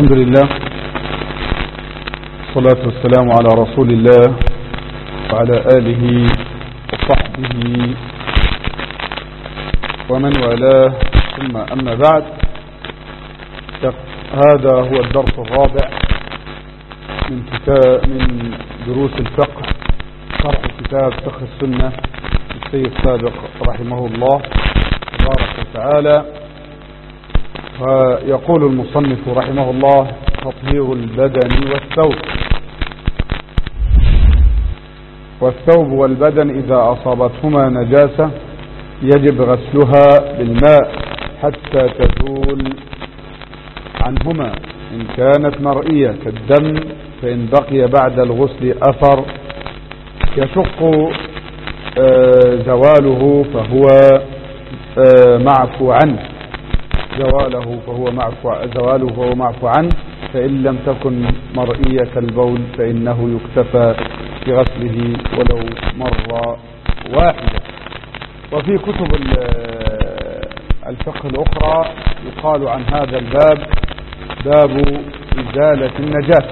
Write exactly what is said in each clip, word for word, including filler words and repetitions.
الحمد لله والصلاة والسلام على رسول الله وعلى آله وصحبه ومن والاه، ثم أما بعد، هذا هو الدرس الرابع من كتاب من دروس الفقه، شرح كتاب فقه السنة للسيد سابق رحمه الله تبارك وتعالى. ويقول المصنف رحمه الله: تطهير البدن والثوب. والثوب والبدن إذا أصابتهما نجاسة يجب غسلها بالماء حتى تزول عنهما إن كانت مرئية كالدم، فإن بقي بعد الغسل أثر يشق زواله فهو معفو عنه زواله فهو معفو زواله فهو معفو عنه فإن لم تكن مرئية كالبول فإنه يكتفى بغسله ولو مرة واحدة. وفي كتب الفقه الأخرى يقال عن هذا الباب باب إزالة النجاسة،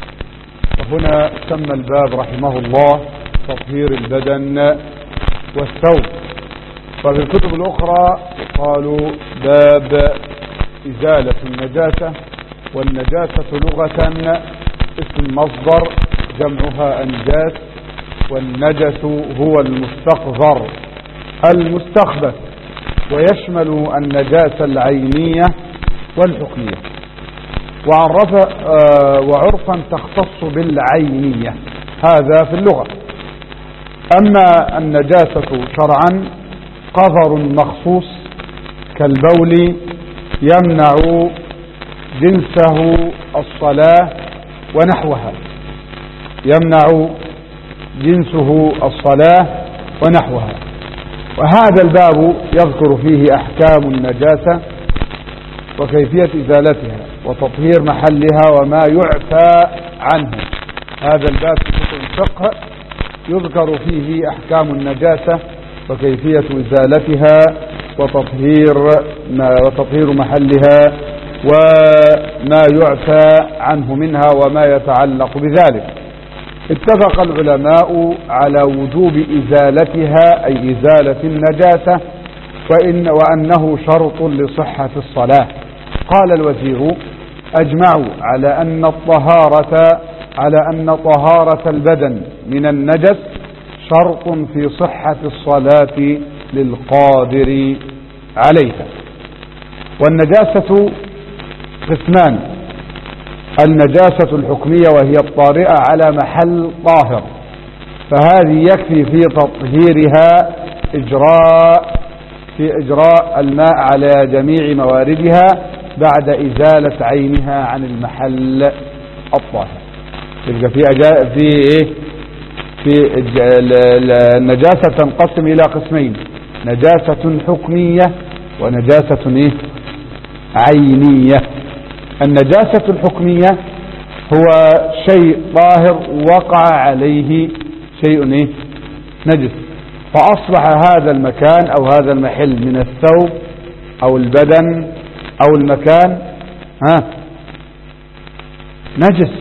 وهنا سمى الباب رحمه الله تطهير البدن والثوب. وفي الكتب الأخرى قالوا باب إزالة النجاسة. والنجاسة لغة اسم مصدر جمعها أنجاس، والنجس هو المستقذر المستخبث، ويشمل النجاسة العينية والحكمية، وعرف آه وعرفا تختص بالعينية، هذا في اللغة. أما النجاسة شرعا قذر مخصوص كالبول يمنع جنسه الصلاة ونحوها يمنع جنسه الصلاة ونحوها. وهذا الباب يذكر فيه أحكام النجاسة وكيفية إزالتها وتطهير محلها وما يعفى عنه. هذا الباب في كتب الفقه يذكر فيه أحكام النجاسة وكيفية إزالتها وتطهير ما وتطهير محلها وما يعفى عنه منها وما يتعلق بذلك. اتفق العلماء على وجوب إزالتها أي إزالة النجاسة وإن وأنه شرط لصحة الصلاة. قال الوزير: أجمعوا على أن الطهارة على أن طهارة البدن من النجس شرط في صحة الصلاة للقادر عليها. والنجاسة قسمان: النجاسة الحكمية وهي الطارئة على محل طاهر، فهذه يكفي في تطهيرها إجراء في إجراء الماء على جميع مواردها بعد إزالة عينها عن المحل الطاهر. يبقى في أجا في إيه في النجاسة تنقسم إلى قسمين: نجاسة حكمية ونجاسة إيه عينية. النجاسة الحكمية هو شيء طاهر وقع عليه شيء إيه نجس، فأصبح هذا المكان أو هذا المحل من الثوب أو البدن أو المكان ها نجس.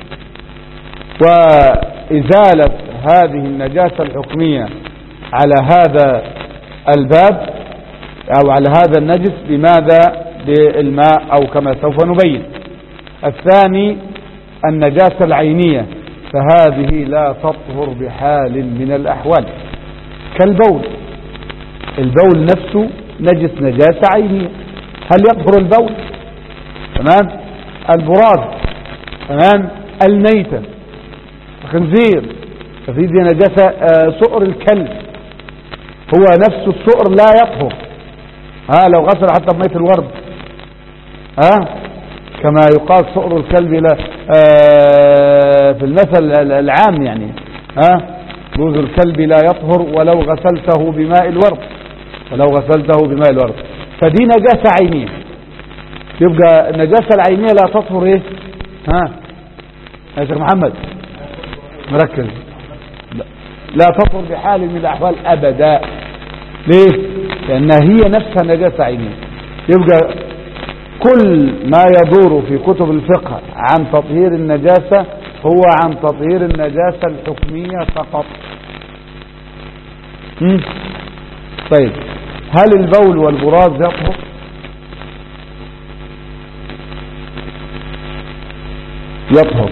وإزالة هذه النجاسة الحكمية على هذا الباب أو على هذا النجس بماذا؟ بالماء أو كما سوف نبين. الثاني النجاسة العينية، فهذه لا تطهر بحال من الأحوال كالبول. البول نفسه نجس نجاسة عينية، هل يطهر البول؟ تمام. البراز، تمام. الميتة، الخنزير، ففي دي نجاسة. آه سؤر الكلب هو نفس السؤر لا يطهر، ها لو غسل حتى بمية الورد، ها كما يقال سؤر الكلب لا آه في المثل العام، يعني ها بوز الكلب لا يطهر ولو غسلته بماء الورد ولو غسلته بماء الورد فدي نجاسة عينية. يبقى النجاسة العينية لا تطهر ايه؟ ها يا شيخ محمد مركز، لا, لا تطهر بحال من الأحوال أبدا. ليه؟ لأنها هي نفسها نجاسة عينية. يبقى كل ما يدور في كتب الفقه عن تطهير النجاسة هو عن تطهير النجاسة الحكمية فقط. م? طيب هل البول والبراز يطهر؟ يطهر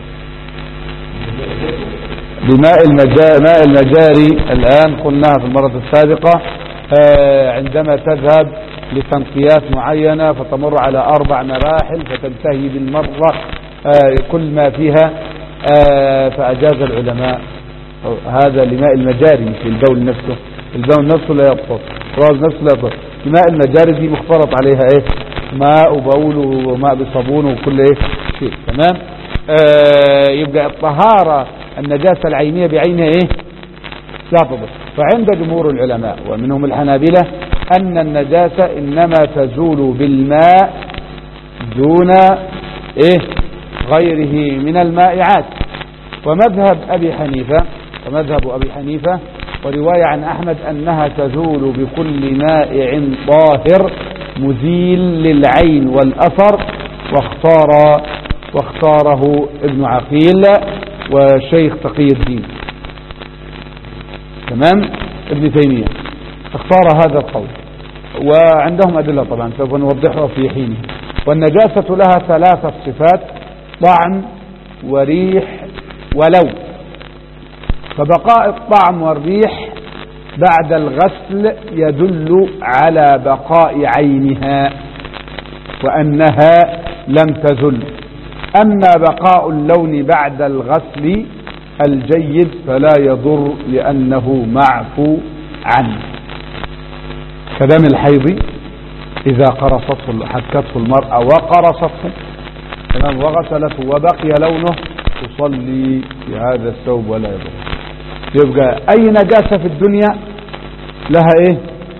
بماء المجاري, المجاري الآن قلناها في المرة السابقة. آه عندما تذهب لتنقيات معينة فتمر على أربع مراحل فتنتهي بالمرة آه كل ما فيها، آه فأجاز العلماء هذا لماء المجاري مش البول نفسه. البول نفسه لا يطهر، البراز نفسه لا يطهر. لماء المجاري دي مختلط عليها ايه ماء وبول وماء بصابون وكل ايه شيء. تمام. آه يبقى الطهارة النجاسة العينية بعينها ايه لا تضر. فعند جمهور العلماء ومنهم الحنابلة أن النجاسة إنما تزول بالماء دون إيه غيره من المائعات. ومذهب أبي حنيفة ومذهب أبي حنيفة ورواية عن أحمد أنها تزول بكل مائع طاهر مزيل للعين والأثر، واختار واختاره ابن عقيل وشيخ تقي الدين. تمام. ابن تيمية اختار هذا القول وعندهم أدلة طبعا سوف نوضحها في حينه. والنجاسة لها ثلاثة صفات: طعم وريح ولون. فبقاء الطعم والريح بعد الغسل يدل على بقاء عينها وأنها لم تزل. أما بقاء اللون بعد الغسل الجيد فلا يضر لأنه معفو عنه. كدم الحيض إذا قرصته حكته المرأة وقرصته تمام وغسلته وبقي لونه تصلي في هذا الثوب ولا يضر. يبقى أي نجاسة في الدنيا لها إيه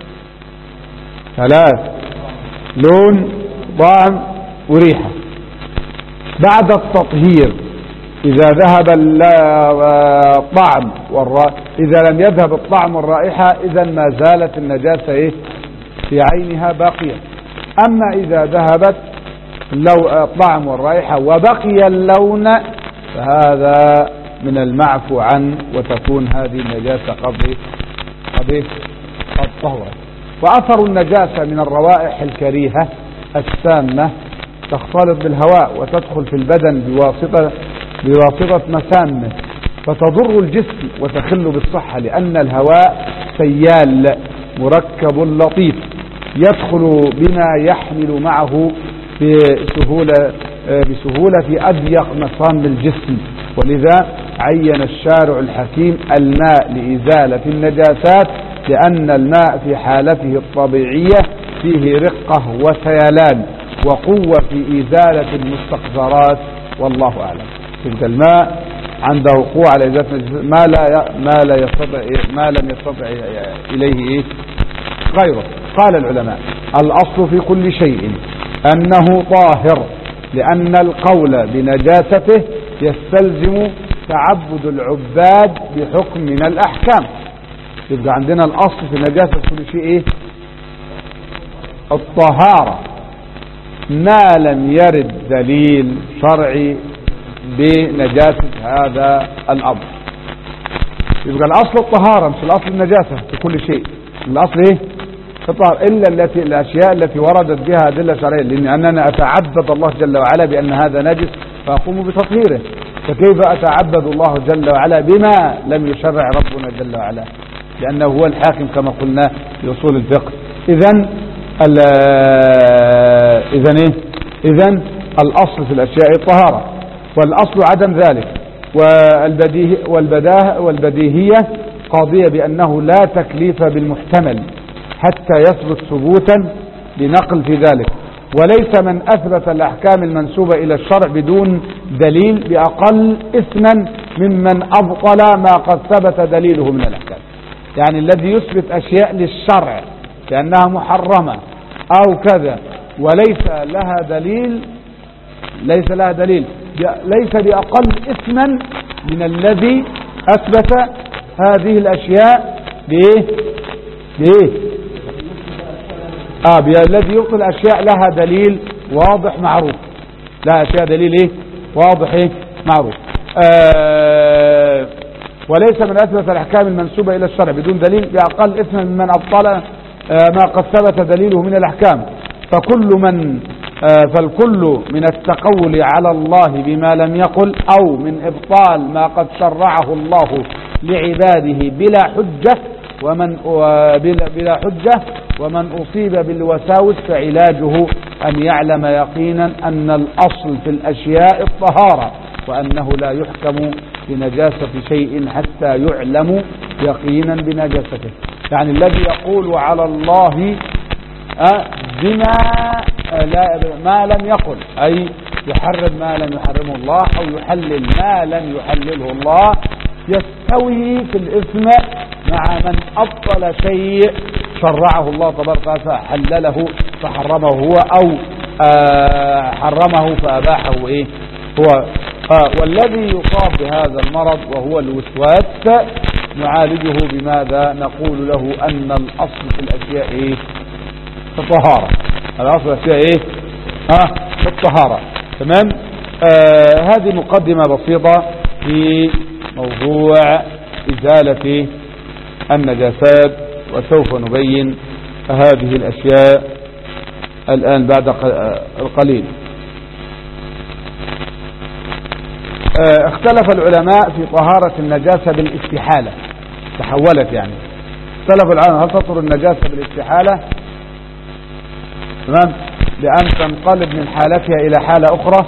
ثلاث: لون طعم وريحة. بعد التطهير إذا ذهب الطعم والرائحة إذا لم يذهب الطعم والرائحة إذا ما زالت النجاسة إيه في عينها باقية. أما إذا ذهبت الطعم والرائحة وبقي اللون فهذا من المعفو عنه وتكون هذه النجاسة قد قد قد طهرت. وأثر النجاسة من الروائح الكريهة السامة تختلط بالهواء وتدخل في البدن بواسطة بواسطة مسامه فتضر الجسم وتخل بالصحة، لأن الهواء سيال مركب لطيف يدخل بما يحمل معه بسهولة بسهولة في أضيق مسام الجسم. ولذا عين الشارع الحكيم الماء لإزالة النجاسات، لأن الماء في حالته الطبيعية فيه رقة وسيلان وقوة في إزالة المستقذرات، والله أعلم. تلك الماء عنده قوة على إزالة ما لا ما لا يستطيع ما لم يستطع إليه إيه غيره. قال العلماء: الأصل في كل شيء أنه طاهر، لأن القول بنجاسته يستلزم تعبد العباد بحكم من الأحكام. يبقى عندنا الأصل في نجاسة كل شيء إيه الطهارة، ما لم يرد دليل شرعي بنجاسة هذا الأمر. يبقى الأصل الطهارة مش الأصل النجاسة في كل شيء. الأصل إيه الطهارة، إلا التي الأشياء التي وردت بها أدلة شرعية، لأن أننا أتعبد الله جل وعلا بأن هذا نجس فأقوم بتطهيره. فكيف أتعبد الله جل وعلا بما لم يشرع ربنا جل وعلا، لأنه هو الحاكم كما قلنا في أصول الفقه. إذن إذن إيه إذن الأصل في الأشياء الطهارة، والأصل عدم ذلك. والبديه والبداه والبديهية قاضية بأنه لا تكليف بالمحتمل حتى يثبت ثبوتا بنقل في ذلك، وليس من أثبت الأحكام المنسوبة إلى الشرع بدون دليل بأقل إثما ممن أبطل ما قد ثبت دليله من الأحكام. يعني الذي يثبت أشياء للشرع لأنها محرمة أو كذا وليس لها دليل ليس لها دليل ليس بأقل إثما من الذي أثبت هذه الأشياء بإيه بإيه آه الذي يبطل أشياء لها دليل واضح معروف، لا فيها دليل ايه واضح ايه معروف. آه وليس من أثبت الأحكام المنسوبة إلى الشرع بدون دليل بأقل إثما ممن أبطل آه ما قد ثبت دليله من الأحكام. فكل من آه فالكل من التقول على الله بما لم يقل أو من إبطال ما قد شرعه الله لعباده بلا حجة ومن بلا, بلا حجة ومن أصيب بالوساوس فعلاجه أن يعلم يقينا أن الأصل في الأشياء الطهارة وأنه لا يحكم بنجاسة شيء حتى يعلم يقينا بنجاسته. يعني الذي يقول على الله بما لا ما لم يقل، أي يحرم ما لم يحرمه الله أو يحلل ما لم يحلله الله، يستوي في الإثم مع من أبطل شيء شرعه الله تبارك وتعالى حلله فحرمه هو أو آه حرمه فأباحه إيه هو. آه والذي يصاب بهذا المرض وهو الوسواس نعالجه بماذا؟ نقول له أن الأصل في الأشياء إيه؟ الطهارة. الأصل في الأشياء إيه؟ آه الطهارة. تمام. آه هذه مقدمة بسيطة في موضوع إزالة النجاسات، وسوف نبين هذه الأشياء الآن بعد القليل. اختلف العلماء في طهارة النجاسة بالاستحالة، تحولت يعني اختلف العلماء هل تطهر النجاسة بالاستحالة؟ تمام، بأن تنقلب من حالتها إلى حالة أخرى.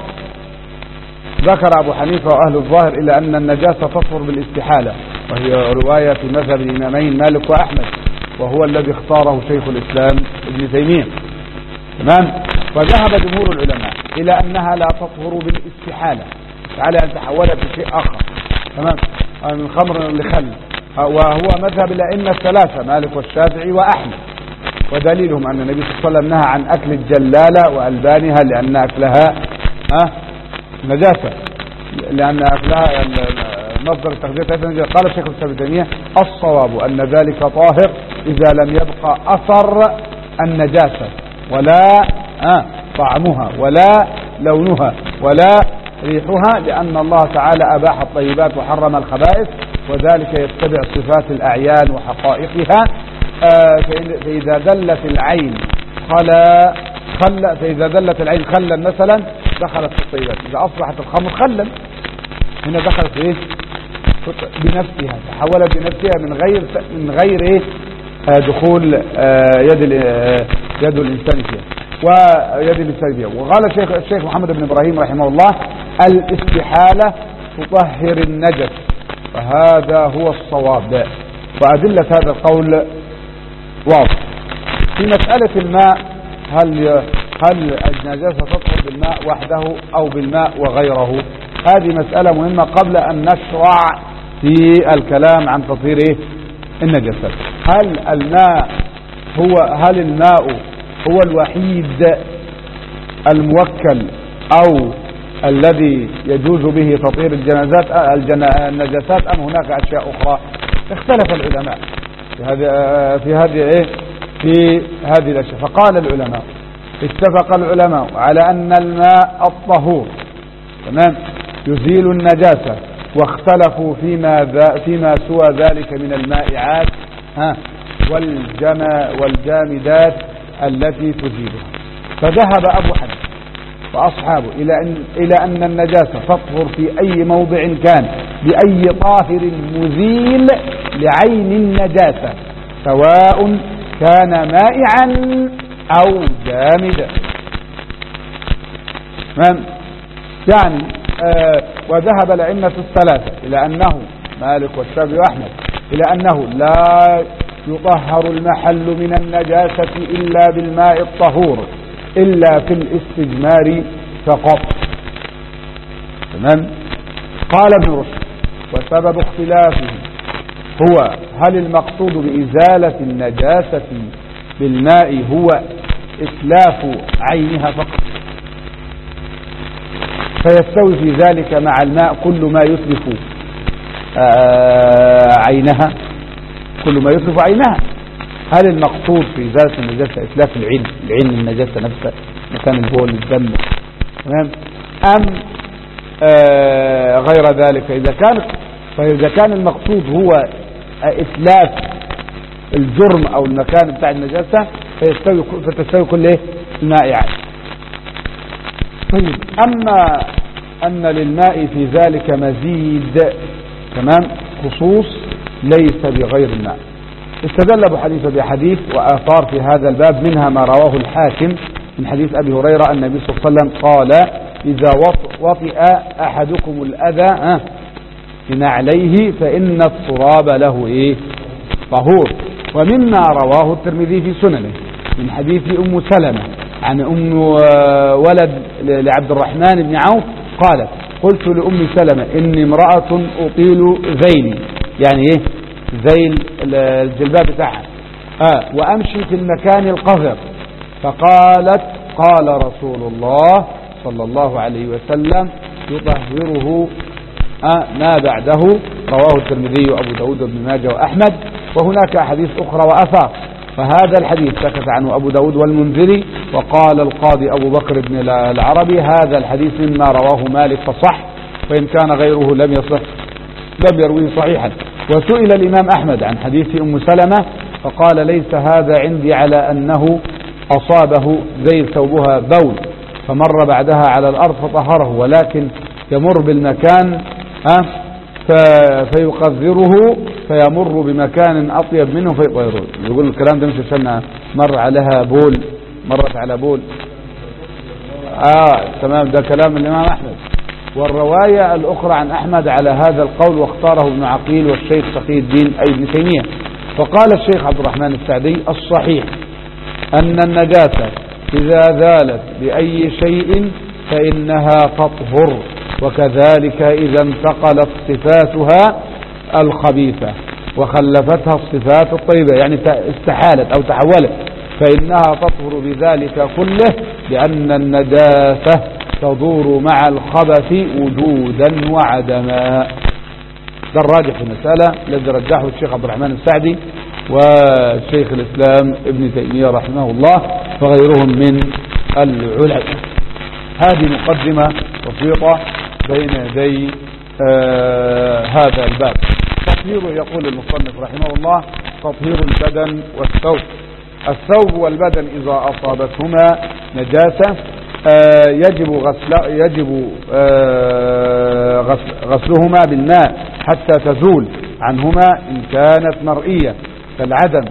ذكر أبو حنيفة وأهل الظاهر إلى أن النجاسة تطهر بالاستحالة، وهي رواية في مذهب الإمامين مالك وأحمد، وهو الذي اختاره شيخ الإسلام ابن تيمية. تمام. وذهب جمهور العلماء إلى أنها لا تطهر بالاستحالة، على أن تحولت لشيء آخر. تمام، من خمر لخل، وهو مذهب الأئمة الثلاثة مالك والشافعي وأحمد. ودليلهم أن النبي صلى الله عليه وسلم نهى عن أكل الجلالة وألبانها لأن أكلها أه نجاسة، لأن أكلها مصدر التغذية نجاسة. قال الشيخ الإسلام ابن تيمية الصواب أن ذلك طاهر إذا لم يبقى أثر النجاسة ولا أه طعمها ولا لونها ولا ريحها، لأن الله تعالى أباح الطيبات وحرم الخبائث، وذلك يتبع صفات الأعيان وحقائقها. آه فإذا دلت العين خلا خل فإذا دلت العين خلا مثلا دخلت في الطيبات، إذا أصبحت الخمر خلا هنا دخلت إيه بنفسها، تحولت بنفسها من غير من غير إيه آه دخول آه يد يد الإنسان فيها ويد الإنسان فيها. وقال الشيخ الشيخ محمد بن إبراهيم رحمه الله الاستحالة تطهر النجس، فهذا هو الصواب، وأدلة هذا القول واضح. في مسألة الماء، هل هل النجاسة تطهر بالماء وحده أو بالماء وغيره؟ هذه مسألة مهمة قبل أن نشرع في الكلام عن تطهير النجاسات. هل الماء هو هل الماء هو الوحيد الموكل أو الذي يجوز به تطهير الجنازات النجاسات، أم هناك أشياء أخرى؟ اختلف العلماء في هذه في هذه ايه في هذه الاشياء. فقال العلماء اتفق العلماء على ان الماء الطهور تمام يزيل النجاسة، واختلفوا فيما فيما سوى ذلك من المائعات ها والجما والجامدات التي تزيلها. فذهب ابو حنيفة واصحابه الى ان الى ان النجاسة تطهر في اي موضع كان باي طاهر مزيل لعين النجاسة، سواء كان مائعا او جامدا. يعني آه وذهب الأئمة الثلاثة إلى أنه مالك والشافعي وأحمد إلى أنه لا يطهر المحل من النجاسة إلا بالماء الطهور إلا في الاستجمار فقط. تمام. قال ابن رشد وسبب اختلافه هو هل المقصود بإزالة النجاسة بالماء هو إتلاف عينها فقط، فيستوي في ذلك مع الماء كل ما يتلف عينها كل ما يتلف عينها. هل المقصود في إزالة النجاسة إتلاف العين العين النجاسة نفسها مكان البول الدم، تمام، أم آه غير ذلك. إذا كان فإذا كان المقصود هو إتلاف الجرم أو المكان بتاع النجاسة فيستوي فتستوي كل إيه الماء يعني. طيب، أما أن للماء في ذلك مزيد، تمام، خصوص ليس بغير الماء. استدل أبو حنيفة بحديث وآثار في هذا الباب، منها ما رواه الحاكم من حديث أبي هريرة أن النبي صلى الله عليه وسلم قال: إذا وطئ أحدكم الأذى بنعليه فإن التراب له إيه طهور. ومما رواه الترمذي في سننه من حديث أم سلمة عن أم ولد لعبد الرحمن بن عوف قالت: قلت لأم سلمة إني امرأة أطيل ذيلي، يعني إيه ذيل الجلباب بتاعها، آه وأمشي في المكان القذر، فقالت: قال رسول الله صلى الله عليه وسلم: يطهره آه ما بعده. رواه الترمذي وأبو داود وابن ماجه وأحمد، وهناك أحاديث أخرى وآثار. فهذا الحديث سكت عنه أبو داود والمنذري، وقال القاضي أبو بكر بن العربي: هذا الحديث مما رواه مالك فصح، وإن كان غيره لم يصح لم يرويه صحيحا. وسئل الإمام أحمد عن حديث أم سلمة فقال: ليس هذا عندي على أنه أصابه زي ثوبها بول فمر بعدها على الأرض فطهره، ولكن يمر بالمكان فيقذره فيمر بمكان أطيب منه فيطهره. يقول الكلام ده مش عشان مر عليها بول، مرت على بول. آه تمام، ده كلام الإمام أحمد. والرواية الأخرى عن أحمد على هذا القول، واختاره ابن عقيل والشيخ تقي الدين أي ابن تيمية. فقال الشيخ عبد الرحمن السعدي: الصحيح أن النجاسة إذا زالت بأي شيء فإنها تطهر، وكذلك إذا انتقلت صفاتها الخبيثة وخلفتها الصفات الطيبة، يعني استحالت أو تحولت، فإنها تطهر بذلك كله، لأن النجاسة تدور مع الخبث وجودا وعدما. ده الراجح في المسألة الذي رجحه الشيخ عبد الرحمن السعدي وشيخ الإسلام ابن تيمية رحمه الله وغيرهم من العلماء. هذه مقدمة بسيطة بين يدي آه هذا الباب. تطهير، يقول المصنف رحمه الله: تطهير البدن والثوب. الثوب والبدن إذا أصابتهما نجاسة آه يجب غسل يجب آه غسل غسلهما بالماء حتى تزول عنهما إن كانت مرئية كالعدم،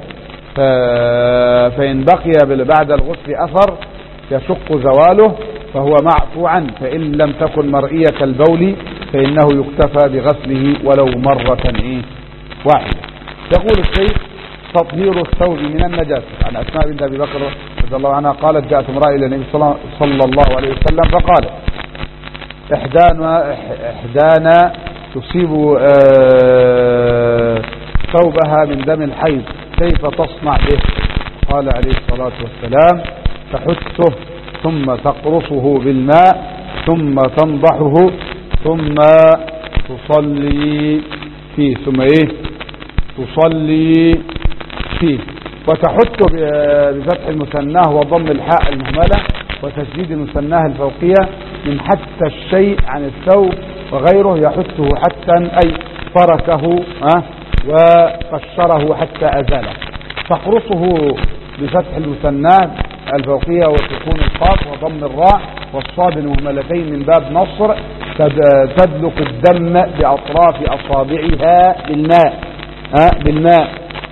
فإن بقي بعد الغسل أثر يشق زواله فهو معفو عنه، فإن لم تكن مرئية كالبول فإنه يكتفى بغسله ولو مرة إيه واحدة. يقول الشيخ: تطهير الثوب من النجاسة. عن أسماء بنت أبي بكر رضي الله عنها قالت: جاءت امرأة إلى النبي صلى الله عليه وسلم فقالت: إحدانا إحدانا تصيب ثوبها من دم الحيض، كيف تصنع به؟ قال عليه الصلاة والسلام: تحثه ثم تقرصه بالماء ثم تنضحه ثم تصلي فيه ثم ايه تصلي فيه. وتحث بفتح المثناه وضم الحاء المهملة وتشديد المثناه الفوقية من حتى الشيء عن الثوب وغيره، يحثه حتى أي فركه أه وقشره حتى أزاله. تقرصه بفتح المثناه الفوقية وسكون القاف وضم الراء والصاد المهملتين من باب نصر، تدلق الدم بأطراف أصابعها بالماء أه بالماء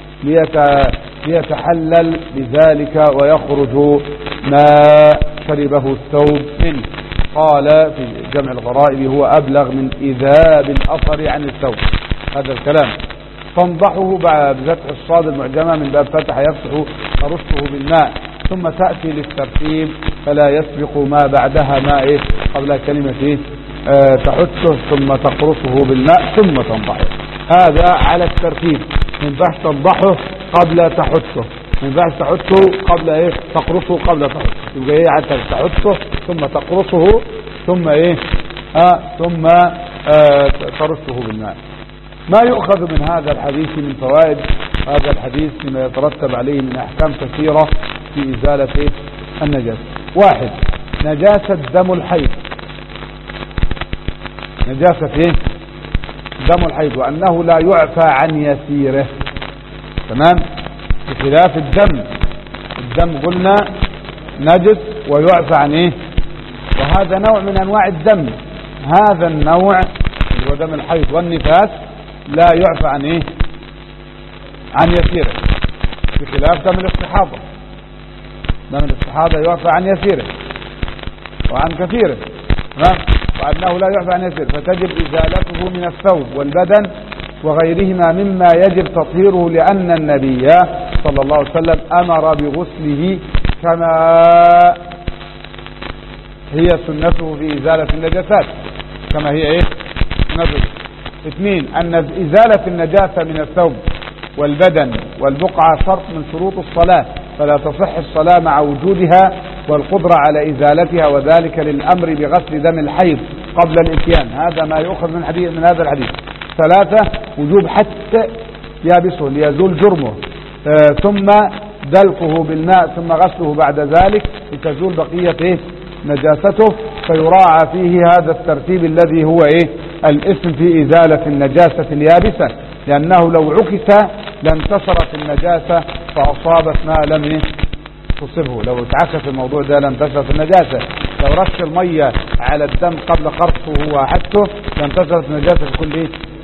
ليتحلل بذلك ويخرج ما شربه الثوب منه. قال في جمع الغرائب: هو أبلغ من إذاب الأثر عن الثوب. هذا الكلام. تنضحه بفتح الصاد المعجمة من باب فتح يفتح، ترشه بالماء، ثم تأتي للترتيب فلا يسبق ما بعدها ما إيه قبل كلمة إيه آه تحثه ثم تقرصه بالماء ثم تنضحه. هذا على الترتيب، من بعد تنضحه قبل تحثه، من بعد تحثه قبل إيه تقرصه قبل تحثه، يبقى إيه حتى تحثه ثم تقرصه ثم إيه آه ثم آه ترشه بالماء. ما يؤخذ من هذا الحديث من فوائد هذا الحديث لما يترتب عليه من أحكام كثيرة في إزالة النجاسة. واحد نجاسة دم الحيض، نجاسة ايه؟ دم الحيض، وأنه لا يعفى عن يسيره. تمام؟ بخلاف الدم، الدم قلنا نجس ويعفى عن ايه؟ وهذا نوع من انواع الدم، هذا النوع هو دم الحيض والنفاس لا يعفى عن ايه؟ عن يسيره، بخلاف دم الاستحاضة. دم الاستحاضة يعفى عن يسيره وعن كثيره. تمام؟ وأنه لا يعفى عن يسيره، فتجب إزالته من الثوب والبدن وغيرهما مما يجب تطهيره، لأن النبي صلى الله عليه وسلم أمر بغسله كما هي سنته في إزالة النجاسات، كما هي ايه؟ نزل. اثنين، أن إزالة النجاسة من الثوب والبدن والبقعة شرط من شروط الصلاة، فلا تصح الصلاة مع وجودها والقدرة على إزالتها، وذلك للأمر بغسل دم الحيض قبل الإتيان. هذا ما يؤخذ من حديث من هذا الحديث. ثلاثة، وجوب حتى يابسه ليزول جرمه، آه ثم دلقه بالماء ثم غسله بعد ذلك لتزول بقية إيه؟ نجاسته، فيراعى فيه هذا الترتيب الذي هو إيه؟ الاسم في إزالة النجاسة اليابسة، لأنه لو عكس لانتشرت النجاسة فأصابت ما لم إيه؟ تصبه. لو اتعكس الموضوع ده لانتشرت النجاسة. لو رش المية على الدم قبل قرصه وحكته لانتشرت النجاسة في كل إيه؟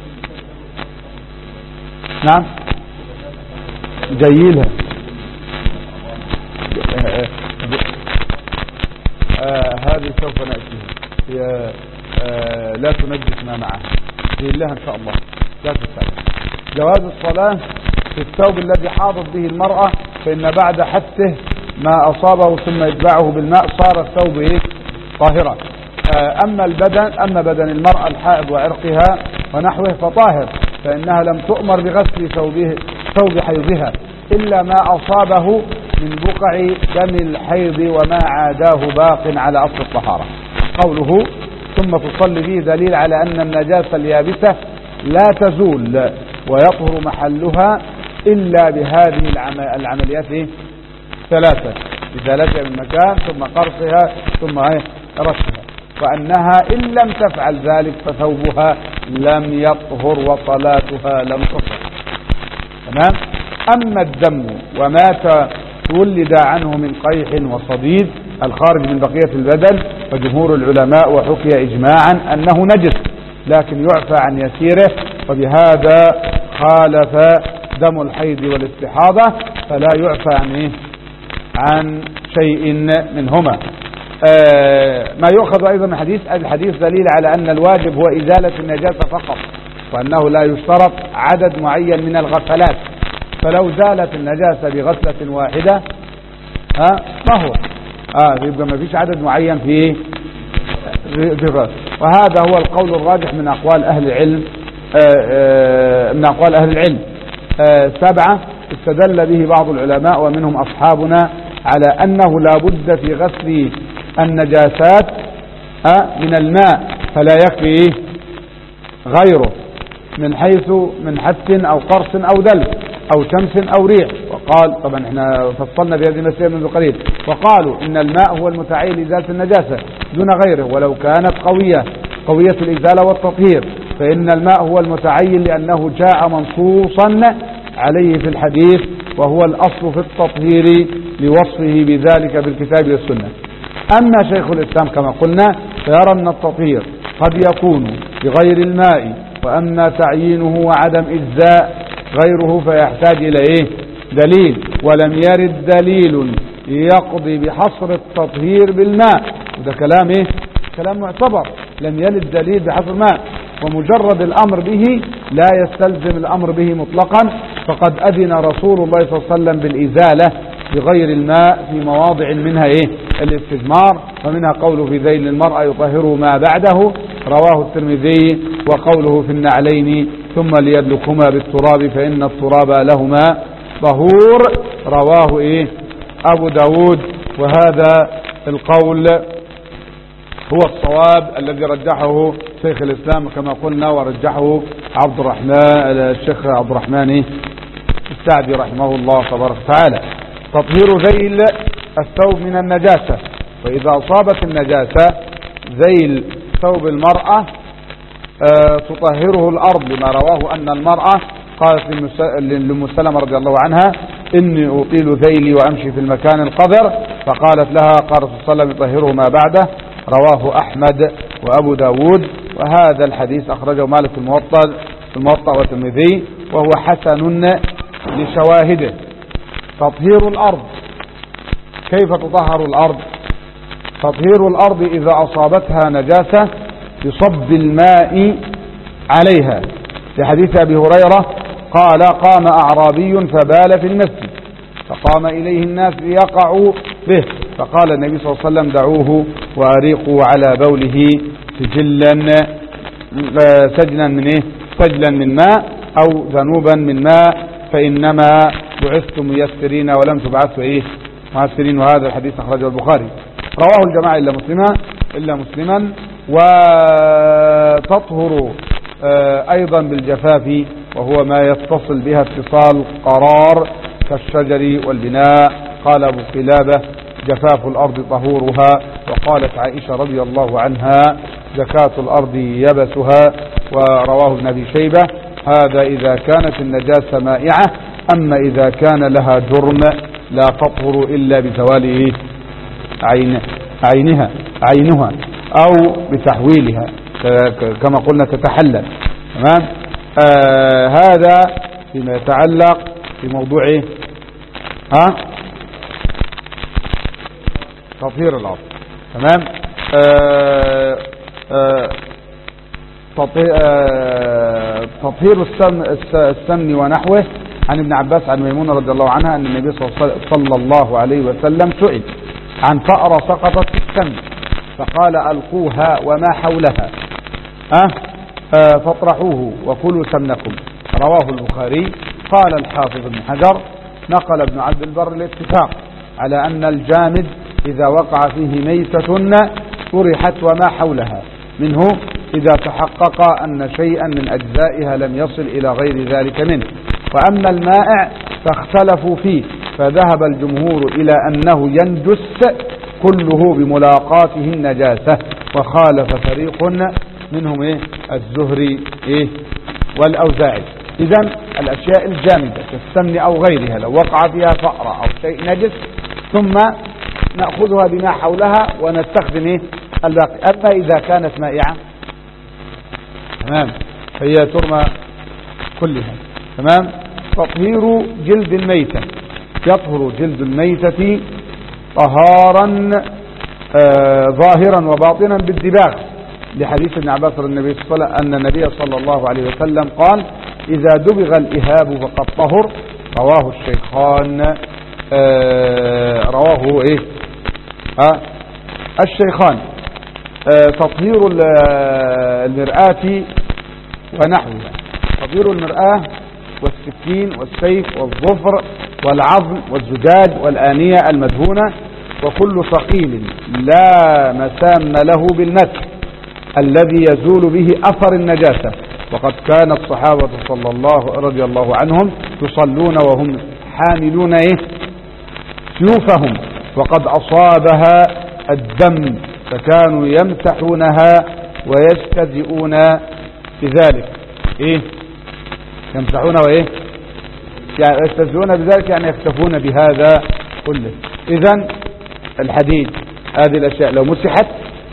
نعم جيلها. آه آه هذه سوف نأتيها، هي آه لا تنجس ما معها، جيلها إن شاء الله لا تستعمل. جواز الصلاة في الثوب الذي حاضت به المرأة، فإن بعد حته ما أصابه ثم يتبعه بالماء صار الثوب إيه؟ طاهرا. آه أما البدن أما بدن المرأة الحائض وعرقها ونحوه فطاهر، فإنها لم تؤمر بغسل ثوبه ثوب حيضها إلا ما أصابه من بقع دم الحيض وما عاداه باق على أصل الطهارة. قوله ثم تصلي فيه دليل على أن النجاسة اليابسة لا تزول ويطهر محلها إلا بهذه العمليات ثلاثة: إزالتها من مكان ثم قرصها ثم رشها، وأنها إن لم تفعل ذلك فثوبها لم يطهر وصلاتها لم تصح. تمام؟ أما الدم وما تولد عنه من قيح وصديد الخارج من بقية البدن فجمهور العلماء وحكي إجماعا أنه نجس لكن يعفى عن يسيره، وبهذا خالف دم الحيض والاستحاضة فلا يعفى عن إيه؟ عن شيء منهما. آه ما يؤخذ أيضا من حديث الحديث دليل على أن الواجب هو إزالة النجاسة فقط، وأنه لا يشترط عدد معين من الغسلات، فلو زالت النجاسة بغسلة واحدة ها ما هو آه يبقى ما فيش عدد معين في في غسل. وهذا هو القول الراجح من أقوال أهل العلم آه آه من أقوال أهل العلم. آه سبعة استدل به بعض العلماء ومنهم أصحابنا على أنه لا بد في غسل النجاسات آه من الماء فلا يكفي غيره، من حيث من حث أو قرص أو دلك أو شمس أو ريح. وقال طبعا احنا فصلنا في هذه المسألة منذ قليل، وقالوا إن الماء هو المتعين لإزالة النجاسة دون غيره ولو كانت قوية قوية الإزالة والتطهير، فإن الماء هو المتعين لأنه جاء منصوصا عليه في الحديث، وهو الأصل في التطهير لوصفه بذلك بالكتاب والسنة. أما شيخ الإسلام كما قلنا فيرى أن التطهير قد يكون بغير الماء، وأما تعيينه وعدم إجزاء غيره فيحتاج إلى إيه؟ دليل، ولم يرد دليل يقضي بحصر التطهير بالماء، وده كلام إيه؟ كلام معتبر. لم يرد دليل بحصر الماء، ومجرد الأمر به لا يستلزم الأمر به مطلقا، فقد أذن رسول الله صلى الله عليه وسلم بالإزالة بغير الماء في مواضع منها إيه؟ الاستجمار، ومنها قوله في ذيل المرأة يطهره ما بعده رواه الترمذي، وقوله في النعلين ثم ليدلكهما بالتراب فإن التراب لهما طهور رواه إيه؟ أبو داود. وهذا القول هو الصواب الذي رجحه شيخ الإسلام كما قلنا، ورجحه عبد الرحمن الشيخ عبد الرحمن السعدي رحمه الله تبارك وتعالى. تطهير ذيل الثوب من النجاسة، فإذا أصابت النجاسة ذيل ثوب المرأة آه تطهره الأرض، لما رواه أن المرأة قالت لأم سلمة رضي الله عنها إني أطيل ذيلي وأمشي في المكان القذر، فقالت لها قال رسول الله صلى الله عليه وسلم يطهره ما بعده. رواه أحمد وأبو داود، وهذا الحديث أخرجه مالك في الموطأ في الموطأ والترمذي، وهو حسن لشواهده. تطهير الأرض، كيف تطهر الأرض؟ تطهير الأرض إذا أصابتها نجاسة بصب الماء عليها، في حديث أبي هريرة قال قام أعرابي فبال في المسجد فقام إليه الناس ليقعوا به، فقال النبي صلى الله عليه وسلم دعوه وأريقوا على بوله سجلا سجلا من إيه؟ سجلا من ماء أو ذنوبا من ماء، فإنما بعثتم ميسرين ولم تبعثوا إيه معسرين. وهذا الحديث أخرجه البخاري. رواه الجماعة إلا مسلما إلا مسلما. وتطهر أيضا بالجفاف، وهو ما يتصل بها اتصال قرار كالشجر والبناء. قال أبو قلابة جفاف الأرض طهورها، وقالت عائشة رضي الله عنها زكاة الأرض يبسها. ورواه ابن أبي شيبة هذا إذا كانت النجاسة مائعة، أما إذا كان لها جرم لا تطهر إلا بزوال عين عينها عينها أو بتحويلها كما قلنا تتحلل. تمام. آه هذا فيما يتعلق في موضوع ها تطهير الأرض. تمام. آه آه تطهير السمن, السمن ونحوه. عن ابن عباس عن ميمونة رضي الله عنها أن النبي صلى الله عليه وسلم سئل عن فأرة سقطت في السمن فقال ألقوها وما حولها أه؟ أه فاطرحوه وكلوا سمنكم. رواه البخاري. قال الحافظ ابن حجر نقل ابن عبد البر الاتفاق على أن الجامد إذا وقع فيه ميتة طرحت وما حولها، منه إذا تحقق أن شيئا من أجزائها لم يصل إلى غير ذلك منه. وأما المائع فاختلفوا فيه، فذهب الجمهور إلى أنه ينجس كله بملاقاته النجاسة، وخالف فريق منهم إيه؟ الزهري إيه؟ والأوزاعي. إذن الأشياء الجامدة كالسمن أو غيرها لو وقع فيها فأرة أو شيء نجس ثم نأخذها بما حولها ونستخدم إيه؟ الباقي. أما إذا كانت مائعة تمام فهي ترمى كلها. تمام. تطهير جلد الميتة، يطهر جلد الميتة طهارا آه ظاهرا وباطنا بالدباغ، لحديث ابن عباس أن النبي صلى الله عليه وسلم قال إذا دبغ الإهاب فقد طهر. رواه الشيخان. آه رواه إيه آه الشيخان. آه تطهير المرآة ونحوها، تطهير المرآة والسكين والسيف والظفر والعظم والزجاج والآنية المدهونة وكل ثقيل لا مسام له بالمسح الذي يزول به أثر النجاسة. وقد كان الصحابة صلى الله رضي الله عنهم يصلون وهم حاملون إيه؟ سيوفهم وقد أصابها الدم، فكانوا يمسحونها ويستهزئون بذلك. إيه؟ يمسحون وإيه؟ يعني يستهزئون بذلك، يعني يكتفون بهذا كله. إذن الحديد هذه الأشياء لو مسحت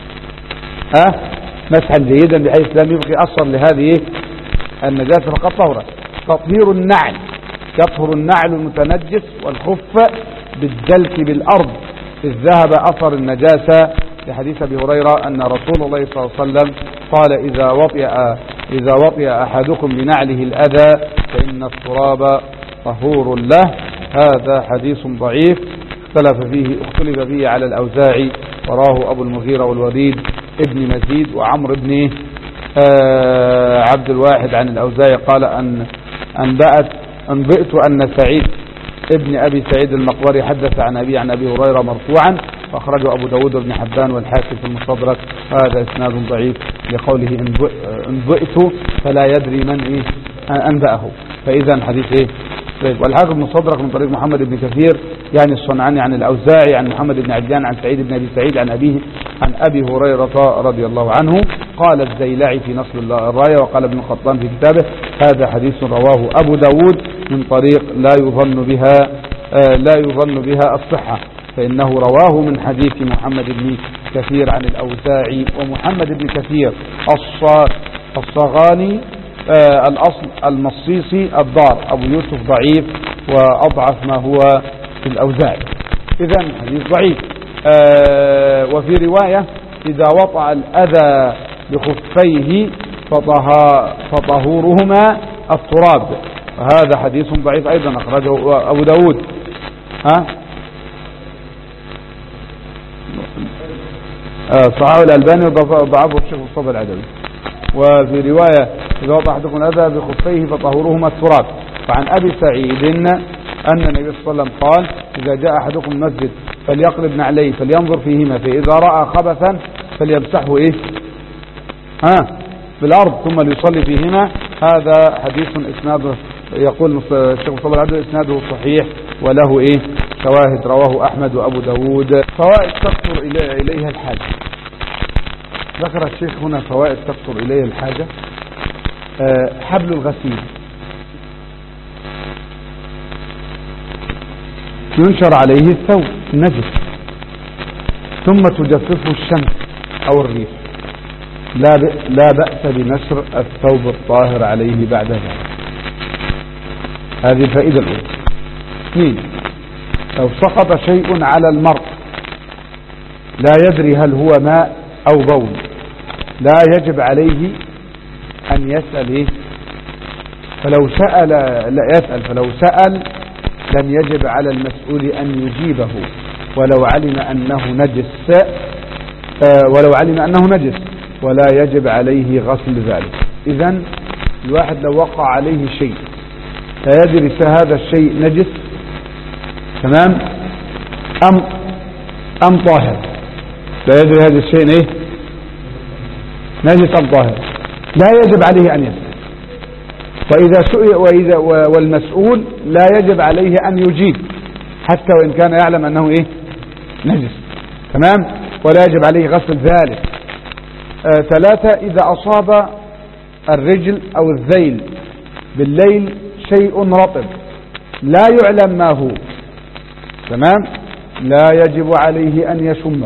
ها مسحا جيدا بحيث لم يبقي أثر لهذه النجاسة فقد طهرت. تطهير النعل، يطهر النعل المتنجس والخف بالدلك بالأرض إذ ذهب أثر النجاسة، لحديث أبي هريرة أن رسول الله صلى الله عليه وسلم قال إذا وطئ إذا وطئ أحدكم بنعله الأذى فإن التراب طهور له. هذا حديث ضعيف اختلف فيه اختلف فيه على الأوزاعي، وراه أبو المغيرة والوليد ابن مزيد وعمر بن آه عبد الواحد عن الأوزاعي قال أن أنبأت أنبئت أن سعيد ابن أبي سعيد المقبري حدث عن أبي عن أبي هريرة مرفوعا، فأخرجه أبو داود بن حبان والحاكم في المستدرك. هذا إسناد ضعيف لقوله أنبئت فلا يدري من إيه أنبأه، فإذا حديث إيه طيب. والحاكم المستدرك من طريق محمد بن كثير يعني الصنعاني عن الأوزاعي عن محمد بن عجلان عن سعيد بن أبي سعيد عن أبيه عن أبي هريرة رضي الله عنه. قال الزيلعي في نصر الراية وقال ابن القطان في كتابه هذا حديث رواه أبو داود من طريق لا يظن بها آه لا يظن بها الصحة، فإنه رواه من حديث محمد بن كثير عن الأوزاعي. ومحمد بن كثير الصغاني آه الأصل المصيصي الدار أبو يوسف ضعيف وأضعف ما هو في الأوزاعي، إذن حديث ضعيف. آه وفي رواية إذا وطأ الأذى بخفيه فطهورهما التراب، فهذا حديث ضعيف أيضا أخرجه أبو داود. ها صححه الألباني وضعفه الشيخ مصطفى العدوي. وفي رواية إذا وضع أحدكم الأذى بخفيه فطهورهما التراب. فعن أبي سعيد أن النبي صلى الله عليه وسلم قال إذا جاء أحدكم المسجد فليقلب نعليه فلينظر فيهما فإذا رأى خبثا فليمسحه إيه ها بالأرض ثم ليصلي فيهما. هذا حديث إسناده يقول الشيخ مصطفى العدوي إسناده صحيح وله إيه شواهد رواه أحمد وأبو داود. فوائد تكثر إليها الحاجة، ذكر الشيخ هنا فوائد تكثر إليها الحاجة. أه حبل الغسيل ينشر عليه الثوب النجس ثم تجففه الشمس أو الريح، لا لا بأس بنشر الثوب الطاهر عليه بعد ذلك. هذه الفائدة الأولى. اثنين، لو سقط شيء على المرء لا يدري هل هو ماء أو بول لا يجب عليه أن يسأل إيه؟ فلو سأل لا يسأل فلو سأل لم يجب على المسؤول أن يجيبه ولو علم أنه نجس آه ولو علم أنه نجس ولا يجب عليه غسل ذلك. إذن الواحد لو وقع عليه شيء لا يدري هذا الشيء نجس تمام أم أم طاهر، لا يدري هذا الشيء إيه نجس أم طاهر، لا يجب عليه أن يسأل. وإذا سئل وإذا والمسؤول لا يجب عليه أن يجيب حتى وإن كان يعلم أنه إيه نجس تمام، ولا يجب عليه غسل ذلك. آه ثلاثة، إذا أصاب الرجل أو الذيل بالليل شيء رطب لا يعلم ما هو تمام لا يجب عليه أن يشمه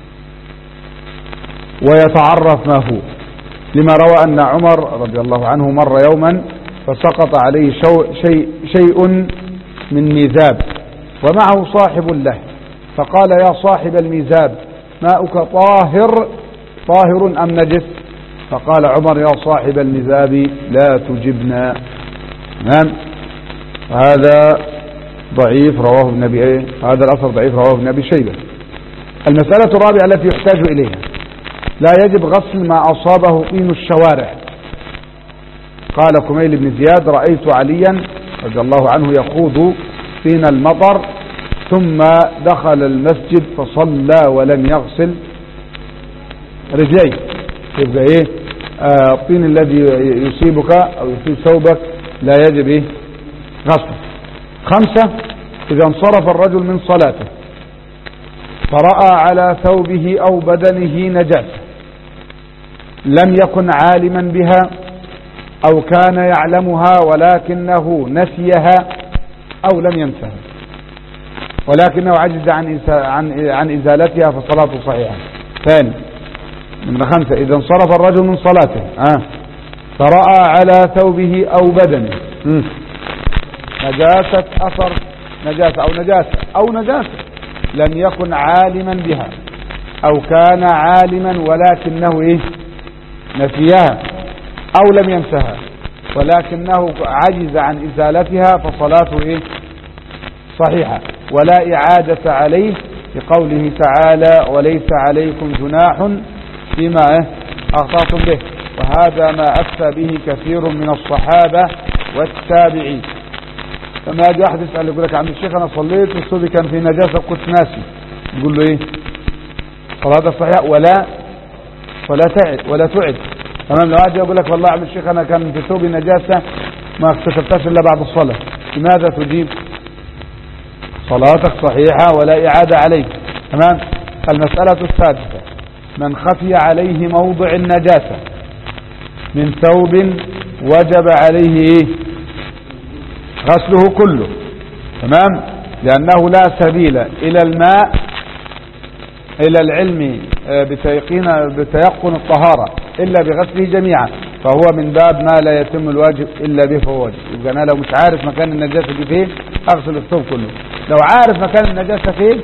ويتعرف ما هو، لما روى أن عمر رضي الله عنه مر يوما فسقط عليه شيء, شيء من ميزاب ومعه صاحب له فقال يا صاحب الميزاب ماؤك طاهر طاهر أم نجس؟ فقال عمر يا صاحب الميزاب لا تجبنا. تمام. هذا ضعيف رواه ابن أبي إيه؟ هذا الأثر ضعيف رواه ابن أبي شيبة. المسألة الرابعة التي يحتاج إليها لا يجب غسل ما أصابه طين الشوارع. قال كميل بن زياد رأيت عليا رضي الله عنه يخوض طين المطر ثم دخل المسجد فصلى ولم يغسل رجليه. يبقى ايه آه الطين الذي يصيبك او يصيب ثوبك لا يجب ايه غسله. خمسة، اذا انصرف الرجل من صلاته فرأى على ثوبه او بدنه نجاسة لم يكن عالما بها او كان يعلمها ولكنه نسيها او لم ينسها ولكنه عجز عن عن عن ازالتها فصلاته صحيحة. ثاني من خمسة، إذا انصرف الرجل من صلاته آه. فرأى على ثوبه أو بدنه م. نجاسة أثر نجاسة أو نجاسة أو نجاسة لم يكن عالما بها أو كان عالما ولكنه إيه نسيها أو لم ينسها ولكنه عجز عن إزالتها فصلاته إيه صحيحة ولا إعادة عليه لقوله تعالى وليس عليكم جناح فيما أخطأتم به. وهذا ما أفتى به كثير من الصحابة والتابعين. لما يجي أحد يسأل يقول لك عم الشيخ أنا صليت وثوبي كان في نجاسة كنت ناسي، يقول له إيه صلاة صحيحة ولا ولا تعد ولا تعد تمام. لو واحد يقول لك والله عم الشيخ أنا كان في ثوبي نجاسة ما اكتشفتهاش إلا بعد الصلاة، لماذا تجيب؟ صلاتك صحيحة ولا إعادة عليك. تمام. المسألة السادسة: من خفي عليه موضع النجاسة من ثوب وجب عليه إيه؟ غسله كله. تمام. لأنه لا سبيل إلى الماء إلى العلم بتيقين بتيقن الطهارة إلا بغسله جميعا، فهو من باب ما لا يتم الواجب إلا به فهو واجب. يبقى أنا لو مش عارف مكان النجاسة دي فين أغسل الثوب كله، لو عارف مكان النجاسة فين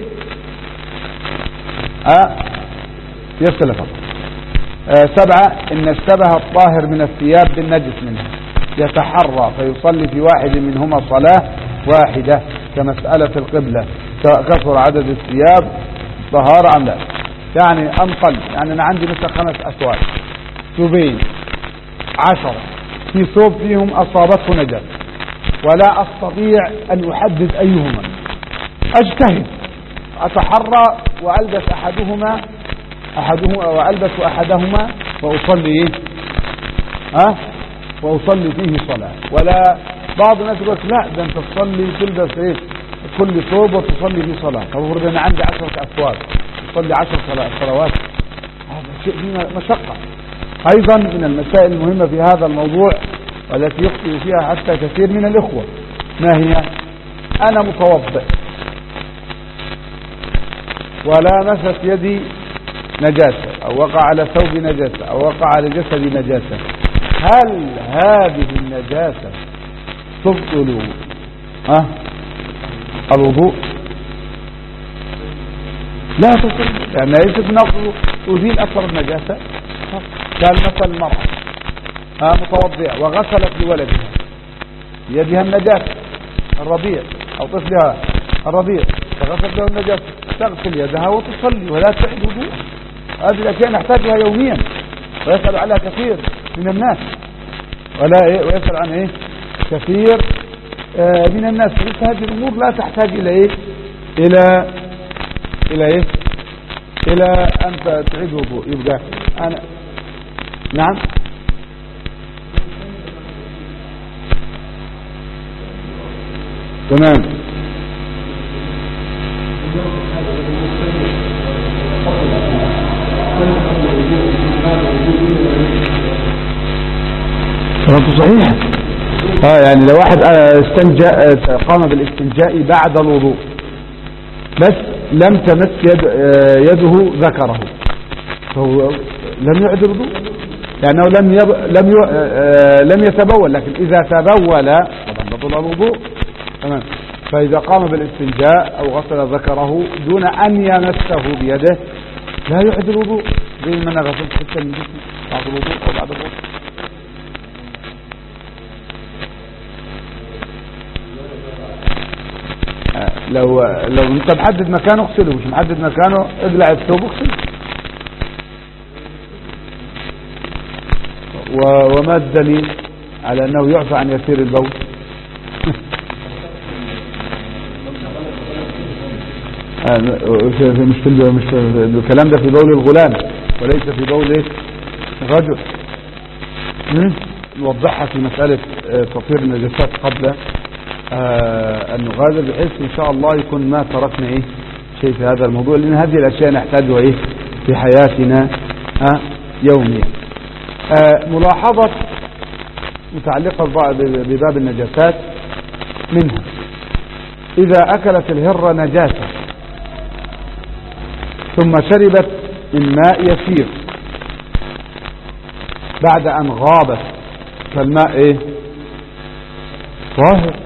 أه يغسل فقط. أه سبعة: إن اشتبه الطاهر من الثياب بالنجس منها يتحرى فيصلي في واحد منهما صلاة واحدة كمسألة القبلة، كثر عدد الثياب طهارة أم لا. يعني أنقل، يعني أنا عندي مثل خمس أثواب، ثوبين، عشرة، في ثوب فيهم أصابته نجاسة ولا أستطيع أن أحدد أيهما، أجتهد أتحرى وألبس أحدهما أحدهما وألبس أحدهما وأصلي إيه؟ ها؟ وأصلي فيه صلاة. ولا بعض الناس يقول لا ده أنت تصلي تلبس إيه؟ كل ثوب وتصلي فيه صلاة. طب افرض أنا عندي عشرة أثواب تصلي عشر صلوات، هذا شيء فيه مشقة. أيضا من المسائل المهمة في هذا الموضوع والتي يخطئ فيها حتى كثير من الإخوة، ما هي؟ أنا متوضئ ولا مست يدي نجاسة أو وقع على ثوبي نجاسة أو وقع على جسدي نجاسة، هل هذه النجاسة تبطل ها الوضوء؟ لا تبطل، لأن ليست نقض تزيل أثر النجاسة. كان مثل المرأة ها متوضئة وغسلت لولدها بيدها النجاسة الرضيع أو طفلها الرضيع فغسلت له النجاسة، تغسل يدها وتصلي ولا تعيد وضوء. هذه الأشياء نحتاجها يوميا ويسأل عليها كثير من الناس، ولا إيه ويسأل عن إيه كثير آه من الناس. هذه الأمور لا تحتاج إلى إيه إلى إلى إيه إلى أن تعيد وضوء. يبقى أنا نعم تمام. صلاته صحيحة. اه يعني لو واحد استنجى قام بالاستنجاء بعد الوضوء بس لم تمس يد يده ذكره فهو لم يعد الوضوء، لأنه لم يب... لم ي... لم يتبول، لكن إذا تبول طبعا بطل الوضوء. تمام. فإذا قام بالاستنجاء أو غسل ذكره دون أن يمسه بيده لا يعد الوضوء، زي ما أنا غسلت حتى من جسمي بعد الوضوء أو بعد الوضوء. لو لو انت محدد مكانه اغسله، مش محدد مكانه اقلع الثوب واغسله. وما الدليل على انه يعفى عن يسير البول؟ مش في مش الكلام ده في بول الغلام وليس في بول الرجل. نوضحها في مسألة تطهير النجاسات قبل أن نغادر، بحيث إن شاء الله يكون ما تركنا إيه شيء في هذا الموضوع، لأن هذه الأشياء نحتاجها إيه في حياتنا يوميا. ملاحظة متعلقة بباب النجاسات منها: إذا أكلت الهرة نجاسة ثم شربت من ماء يسير بعد أن غابت فالماء إيه طاهر.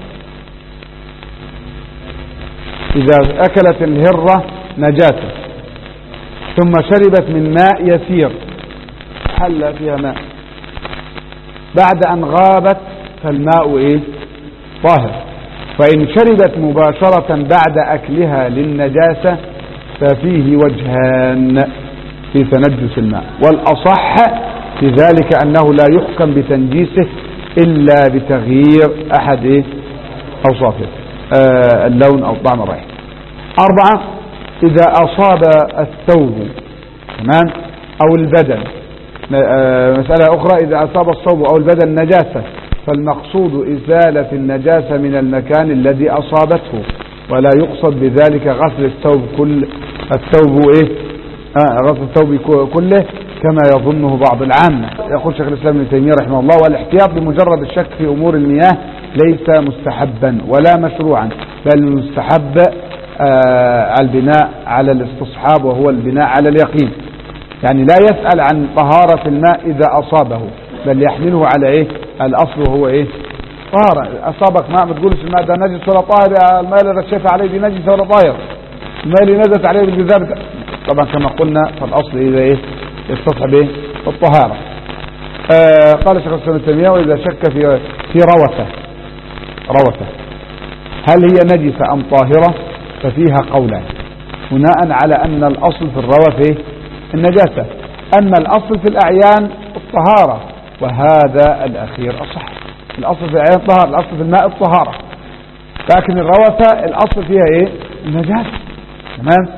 إذا أكلت الهرة نجاسة ثم شربت من ماء يسير حل فيها ماء بعد أن غابت فالماء إيه طاهر. فإن شربت مباشرة بعد أكلها للنجاسة ففيه وجهان في تنجس الماء، والأصح في ذلك أنه لا يحكم بتنجيسه إلا بتغيير أحد إيه أوصافه، آه اللون أو طعم الرائحة. أربعة: إذا أصاب الثوب تمام أو البدن، آه مسألة أخرى، إذا أصاب الثوب أو البدن نجاسة فالمقصود إزالة النجاسة من المكان الذي أصابته، ولا يقصد بذلك غسل الثوب كل الثوب إيه آه غسل الثوب كله كما يظنه بعض العامة. يقول شيخ الإسلام ابن تيمية رحمه الله: والاحتياط بمجرد الشك في أمور المياه ليس مستحبا ولا مشروعا، بل مستحب آه البناء على الاستصحاب، وهو البناء على اليقين. يعني لا يسأل عن طهارة الماء إذا أصابه، بل يحمله على إيه الأصل هو إيه طهارة. أصابك ماء ما تقولش الماء ده نجس ولا طاهر، الماء اللي رشيت عليه دي نجس ولا طاهر، الماء اللي نزلت عليه بالجذاب. طبعا كما قلنا فالأصل إذا إيه يستصحب إيه الطهارة. آه قال شيخ الإسلام ابن تيمية: وإذا شك في في روثة روثة هل هي نجسة أم طاهرة ففيها قولان، بناء على أن الأصل في الروث النجاسة، أما الأصل في الأعيان الطهارة، وهذا الأخير أصح. الأصل في الأعيان الطهارة، الأصل في الماء الطهارة، لكن الروثة الأصل فيها إيه النجاسة. تمام.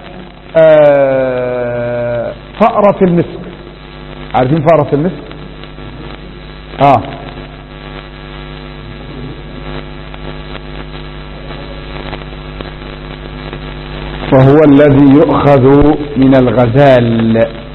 آه فأرة المسك، عارفين فأرة المسك؟ آه وهو الذي يؤخذ من الغزال،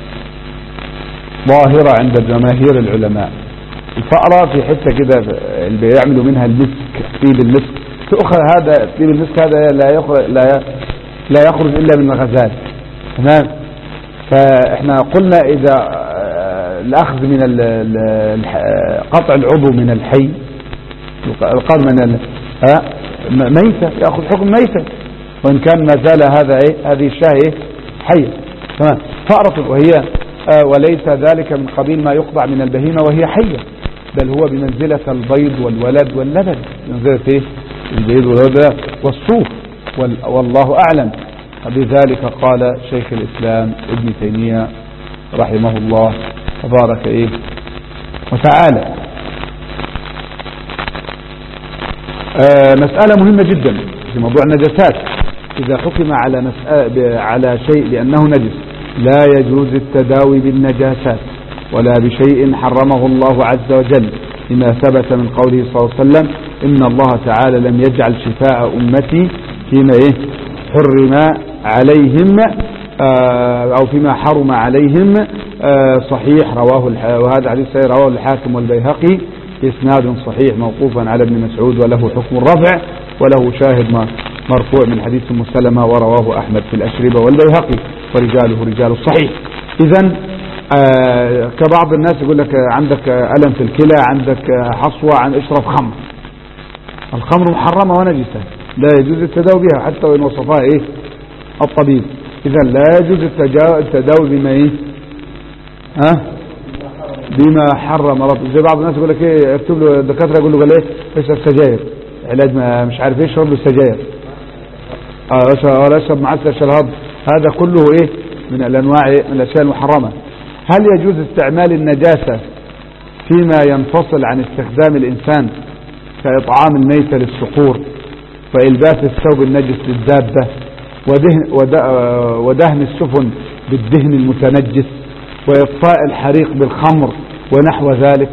ظاهرة عند جماهير العلماء. الفأرة في حتة كده اللي بيعملوا منها المسك، طيب المسك تؤخذ، هذا طيب المسك هذا لا يخرج لا لا يخرج إلا من الغزال. تمام. فإحنا قلنا إذا الأخذ من قطع العضو من الحي، القطع من ميتة يأخذ حكم ميتة، وإن كان ما زال هذا إيه هذه الشاة إيه حية. تمام. فأرة، وهي آه وليس ذلك من قبيل ما يقطع من البهيمة وهي حية، بل هو بمنزلة البيض والولد واللبن، بمنزلة إيه البيض والولد والصوف، والله أعلم. بذلك قال شيخ الإسلام ابن تيمية رحمه الله تبارك إيه وتعالى. آه مسألة مهمة جدا في موضوع النجاسات. إذا حكم على مسألة على شيء لأنه نجس لا يجوز التداوي بالنجاسات ولا بشيء حرمه الله عز وجل، لما ثبت من قوله صلى الله عليه وسلم: إن الله تعالى لم يجعل شفاء أمتي فيما إيه حرم عليهم أو فيما حرم عليهم. صحيح، رواه وهذا حديث رواه الحاكم والبيهقي بإسناد صحيح موقوفا على ابن مسعود، وله حكم الرفع، وله شاهد مرفوع من حديث أم سلمة، ورواه أحمد في الأشربة والبيهقي، ورجاله رجال الصحيح. إذن آه كبعض الناس يقول لك عندك ألم في الكلى، عندك حصوة، عن اشرب خمر. الخمر محرمة ونجسة، لا يجوز التداوي بها حتى وإن وصفها إيه الطبيب. إذن لا يجوز التداوي بما إيه ها بما حرم رب. زي بعض الناس يقول لك ايه، يكتب له الدكاتره يقول له قال ايه اشرب سجاير، علاج ما مش عارف ايه، اشرب له السجاير، اه ولا اشرب معسل الشراب. هذا كله ايه من الانواع من الاشياء المحرمه. هل يجوز استعمال النجاسه فيما ينفصل عن استخدام الانسان كاطعام الميتة للصقور، والباس الثوب النجس للدابه، ودهن, ودهن السفن بالدهن المتنجس، وإطفاء الحريق بالخمر ونحو ذلك؟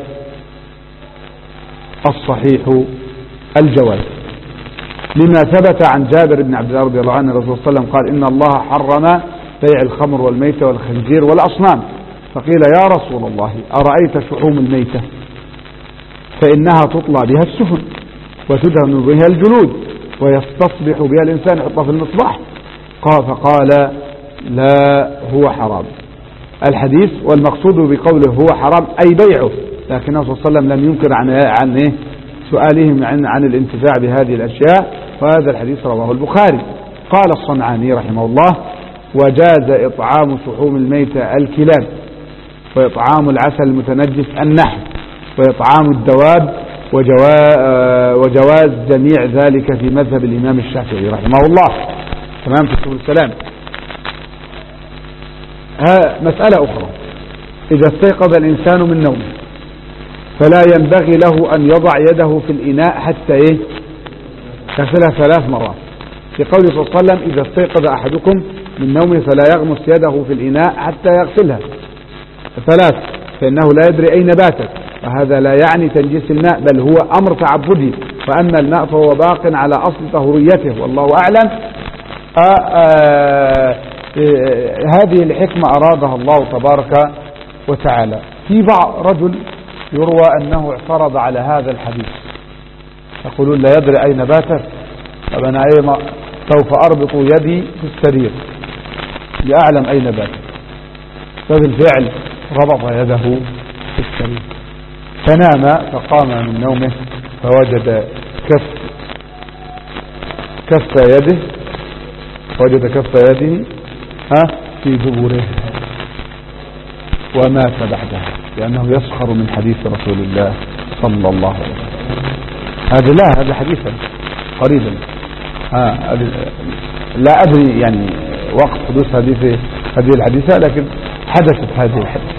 الصحيح الجواز، لما ثبت عن جابر بن عبد الله رضي الله عنه الرسول صلى الله عليه وسلم قال: إن الله حرم بيع الخمر والميتة والخنزير والأصنام. فقيل: يا رسول الله، أرأيت شحوم الميتة؟ فإنها تطلى بها السفن وتدهن بها الجلود ويستصبح بها الإنسان، يحطها في المصباح. قال فقال: لا، هو حرام. الحديث والمقصود بقوله هو حرام أي بيعه، لكن الرسول صلى الله عليه وسلم لم ينكر عن عن إيه سؤالهم عن عن الانتفاع بهذه الأشياء، وهذا الحديث رواه البخاري. قال الصنعاني رحمه الله: وجاز إطعام شحوم الميتة الكلاب، وإطعام العسل المتنجس النحل، وإطعام الدواب، وجواز جميع ذلك في مذهب الإمام الشافعي رحمه الله. تمام. في سبل السلام. ها مسألة أخرى: إذا استيقظ الإنسان من نومه فلا ينبغي له أن يضع يده في الإناء حتى إيه يغسلها ثلاث مرات، في قوله صلى الله عليه وسلم: إذا استيقظ أحدكم من نومه فلا يغمس يده في الإناء حتى يغسلها ثلاث، فإنه لا يدري أين باتت. وهذا لا يعني تنجيس الماء، بل هو أمر تعبدي، وأن الماء فهو باق على أصل طهوريته والله أعلم. آآ آآ هذه الحكمة أرادها الله تبارك وتعالى. في بعض رجل يروى أنه اعترض على هذا الحديث، يقولون لا يدري أين باتت، طب أنا أيما سوف أربط يدي في السرير لأعلم أين باتت. فبالفعل ربط يده في السرير، فنام فقام من نومه فوجد كف كف يده وجد كف يده ها في دبره ومات بعدها، لأنه يسخر من حديث رسول الله صلى الله عليه وسلم. هذا لا هذا حديثا قريبا، ها لا أدري يعني وقت حدوث هذه هذه الحديثة، لكن حدثت هذه الحديثة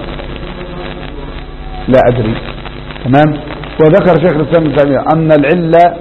لا أدري. تمام. وذكر شيخ الإسلام ابن تيمية أن العلة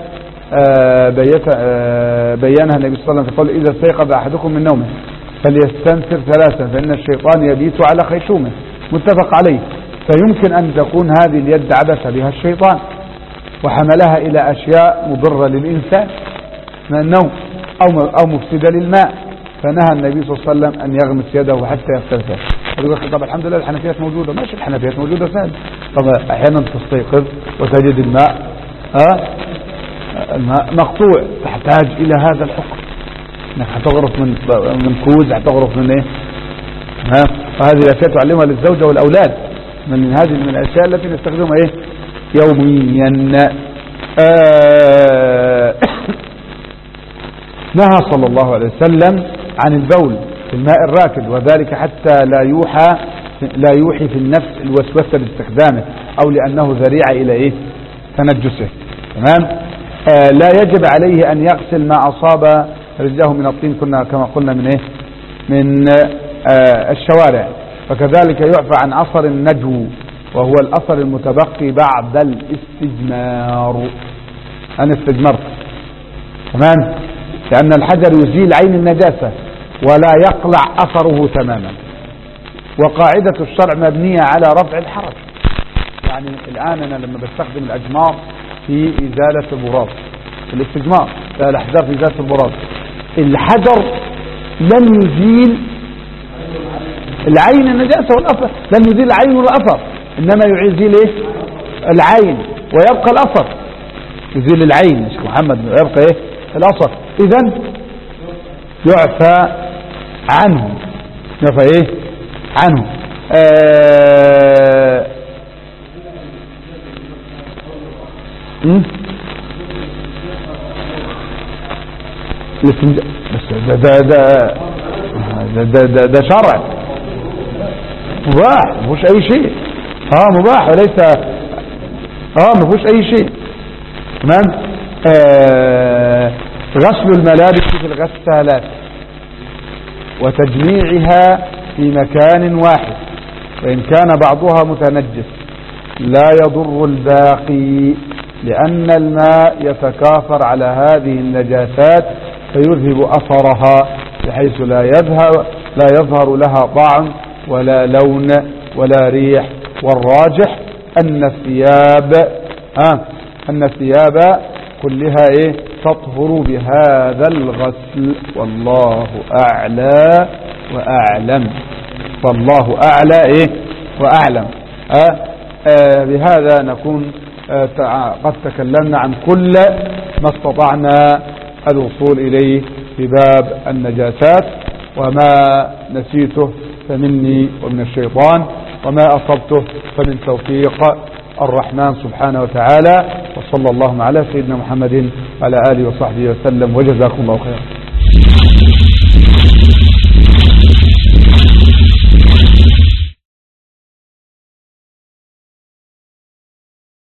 بينها النبي صلى الله عليه وسلم في قوله إذا استيقظ أحدكم من نومه فليستنثر ثلاثا فإن الشيطان يبيت على خيشومه، متفق عليه. فيمكن أن تكون هذه اليد عبث بها الشيطان وحملها إلى أشياء مضرة للإنسان من النوم أو أو مفسدة للماء، فنهى النبي صلى الله عليه وسلم أن يغمس يده حتى يغتسل. يقول طب الحمد لله الحنفيات موجودة، ماشي الحنفيات موجودة سهل. طب أحيانا تستيقظ وتجد الماء ها الماء مقطوع، تحتاج إلى هذا الحكم، انك هتغرف من من كوز، هتغرف من ايه ها. وهذه الاشياء تعلمها للزوجة والأولاد، من هذه من الاشياء التي نستخدمها ايه يوميا. آه نهى صلى الله عليه وسلم عن البول في الماء الراكد، وذلك حتى لا يوحى لا يوحي في النفس الوسوسة باستخدامه، او لانه ذريعة الى ايه تنجسه. تمام. آه لا يجب عليه ان يغسل ما اصاب رجله من الطين، كنا كما قلنا من ايه من آه الشوارع. فكذلك يعفى عن اثر النجو، وهو الاثر المتبقي بعد الاستجمار. انا استجمرت. تمام. لان الحجر يزيل عين النجاسة ولا يقلع اثره تماما، وقاعدة الشرع مبنية على رفع الحرج. يعني الان انا لما بستخدم الاجمار في ازالة البراز، الاستجمار الاحجار في ازالة البراز، الحجر لن يزيل العين النجاسة والأثر، لن يزيل العين والأثر، إنما يزيل إيه العين ويبقى الأثر، يزيل العين يا شيخ محمد ويبقى إيه الأثر. إذن يعفى عنه، يعفى إيه عنه. آه بس ده ده ده ده, ده, ده, ده شرع مباح، ما فيهوش اي شيء. اه مباح وليس اه ما فيهوش اي شيء. تمام. آه غسل الملابس في الغسالات وتجميعها في مكان واحد، وإن كان بعضها متنجس لا يضر الباقي، لأن الماء يتكاثر على هذه النجاسات فيذهب أثرها بحيث لا يظهر لا يظهر لها طعم ولا لون ولا ريح. والراجح أن الثياب آه أن الثياب كلها إيه تطهر بهذا الغسل، والله أعلى وأعلم. والله أعلى إيه وأعلم. آه آه بهذا نكون آه قد تكلمنا عن كل ما استطعنا الوصول إليه في باب النجاسات، وما نسيته فمني ومن الشيطان، وما أصبته فمن توفيق الرحمن سبحانه وتعالى. وصلى الله على سيدنا محمد وعلى آله وصحبه وسلم، وجزاكم الله خيرا.